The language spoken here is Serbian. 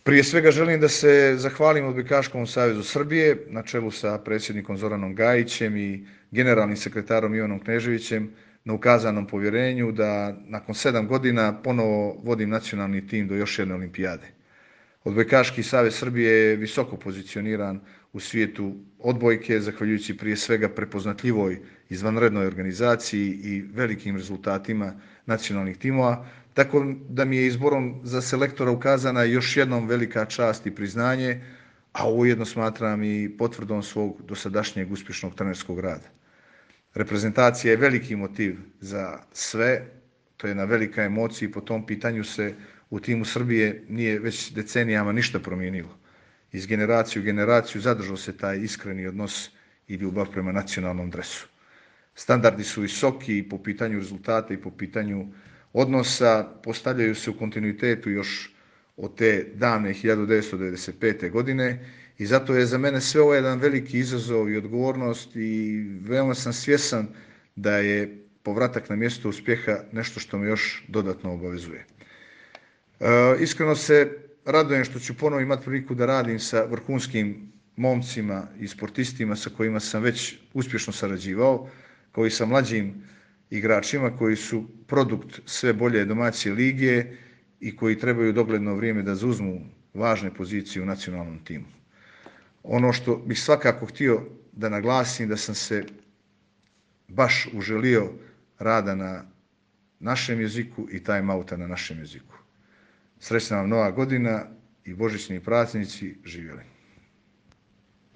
Prije svega želim da se zahvalim Odbojkaškom savezu Srbije na čelu sa predsjednikom Zoranom Gajićem i generalnim sekretarom Ivanom Kneževićem na ukazanom povjerenju da nakon 7 godina ponovo vodim nacionalni tim do još jedne olimpijade. Odbojkaški savez Srbije je visoko pozicioniran u svijetu odbojke, zahvaljujući prije svega prepoznatljivoj izvanrednoj organizaciji i velikim rezultatima nacionalnih timova, tako da mi je izborom za selektora ukazana još jednom velika čast i priznanje, a ujedno smatram i potvrdom svog dosadašnjeg uspješnog trenerskog rada. Reprezentacija je veliki motiv za sve, to je jedna velika emocija i po tom pitanju se u timu Srbije nije već decenijama ništa promijenilo. Iz generacije u generaciju zadržao se taj iskreni odnos i ljubav prema nacionalnom dresu. Standardi su visoki i po pitanju rezultata i po pitanju odnosa, postavljaju se u kontinuitetu još od te davne 1995. godine i zato je za mene sve ovo jedan veliki izazov i odgovornost i veoma sam svjesan da je povratak na mjesto uspjeha nešto što me još dodatno obavezuje. Iskreno se radujem što ću ponovo imati priliku da radim sa vrhunskim momcima i sportistima sa kojima sam već uspješno sarađivao, kao i sa mlađim igračima koji su produkt sve bolje domaće lige i koji trebaju dogledno vrijeme da zauzmu važne pozicije u nacionalnom timu. Ono što bih svakako htio da naglasim da sam se baš uželio rada na našem jeziku i time-outa na našem jeziku. Srećna vam nova godina i božićni praznici, živjeli.